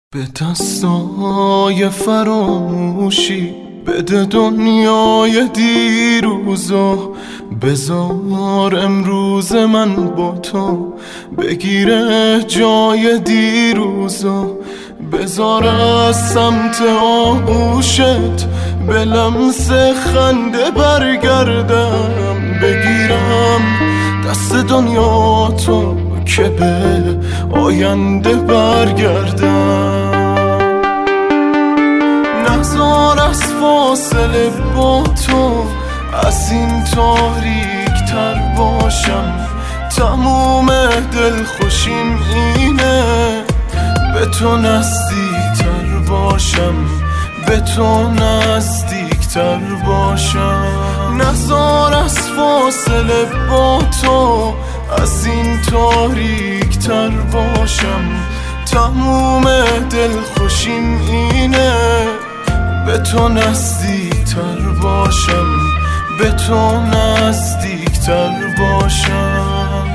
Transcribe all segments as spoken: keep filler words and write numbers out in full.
به دستای فراموشی بده دنیای دیروزو، بذار امروز من با تو بگیره جای دیروزو، بذار از سمت آغوشت به لمس خنده برگردم، بگیرم دست دنیا تو که به آینده برگردم. نذار از فاصله با تو از این تاریک تر باشم، تموم دلخوشیم اینه به تو نزدیک تر باشم، به تو نزدیک تر باشم. نذار از فاصله با تو از این تاریک تر باشم، تموم دلخوشیم اینه به تو نزدیک تر باشم، به تو نزدیک تر باشم.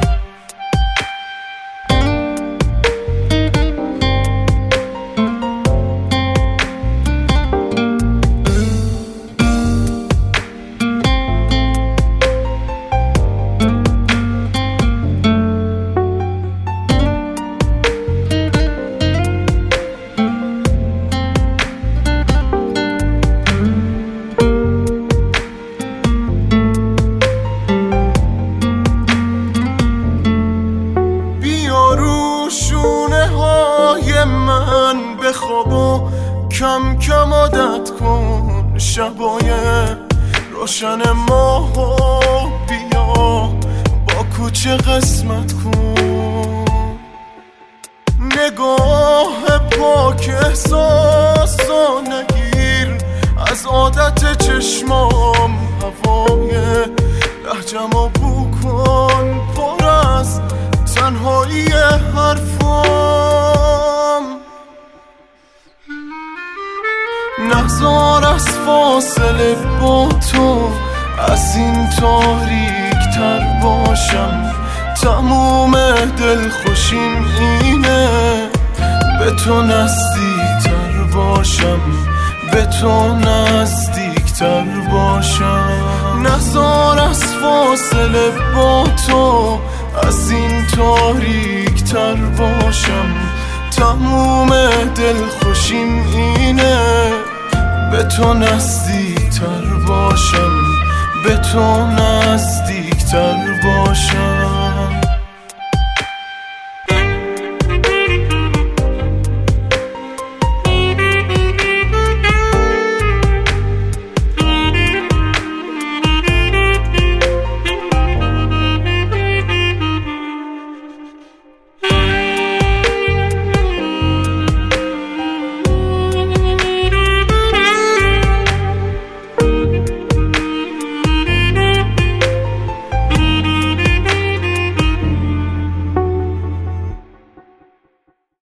من بخواب و کم کم عادت کن شبای روشن ماهو، بیا با کوچه قسمت کن. نگاه پاک احساسا نگیر از عادت چشمام، هوای لهجمو بو کن پر از تنهایی حرفام. نذار از فاصله با تو از این تاریک تر باشم، تموم دلخوشیم اینه به تو نزدیک تر باشم، به تو نزدیک تر باشم. نذار از فاصله با تو از این تاریک تر باشم، تموم دلخوشیم اینه به تو نزدیک تر باشم، به تو نزدیک تر باشم.